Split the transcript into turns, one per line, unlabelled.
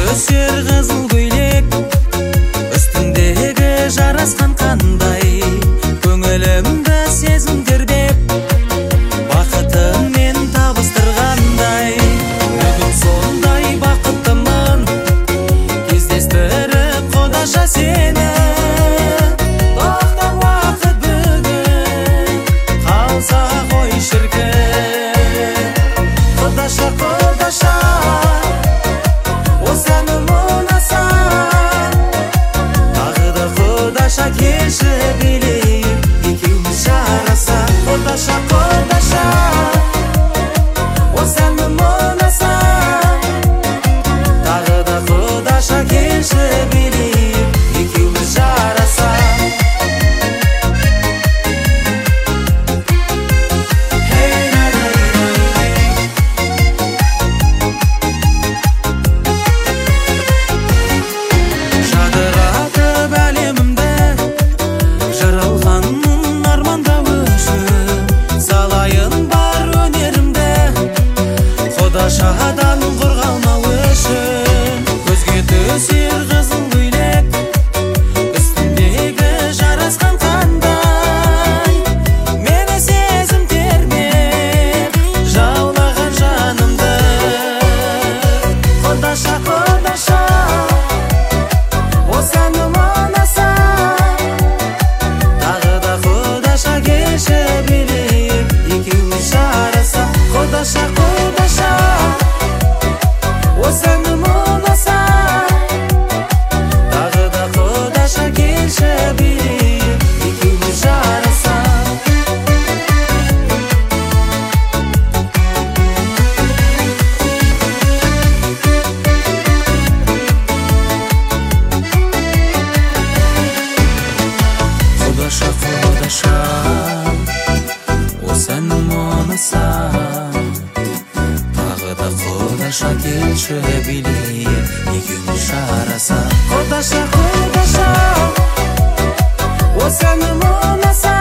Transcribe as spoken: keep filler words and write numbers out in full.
өсер қызыл көйлек, үстіндегі жарасқан қандай, көңілімді сезім тербеп, бақытымен табыстырғандай. Бүгін сондай бақыттымын, кездестіріп Құдаша сені. Тоқтар уақыт бүгін, қалса ғой шіркін. Құдаша, Құдаша, осы әнім ұнаса, тағы да Құдаша келші билейік, екеуміз жараса. Құдаша, Құдаша, осы әнім ұнаса, тағы да Құдаша келші билейік, екеуміз жараса. Жадыратып әлемімді, жаралған мұң арманда өшіп, салайын бар өнерімді, Құдашадан қорғалмау үшін. Көзге түсер қызыл көйлек, үстіндегі жарасқан қандай, мені сезім тербеп, жаулаған жанымды. Құдаша, Құдаша, осы әнім ұнаса, тағы да Құдаша келші билейік, екеуміз жараса. Құдаша, Құдаша, осы әнім ұнаса, тағы да Құдаша келші билейік, екеуміз жараса. Құдаша, Құдаша, осы әнім ұнаса, тағы да Құдаша келші билейік, екеуміз жараса. Құдаша, Құдаша, осы әнім ұнаса,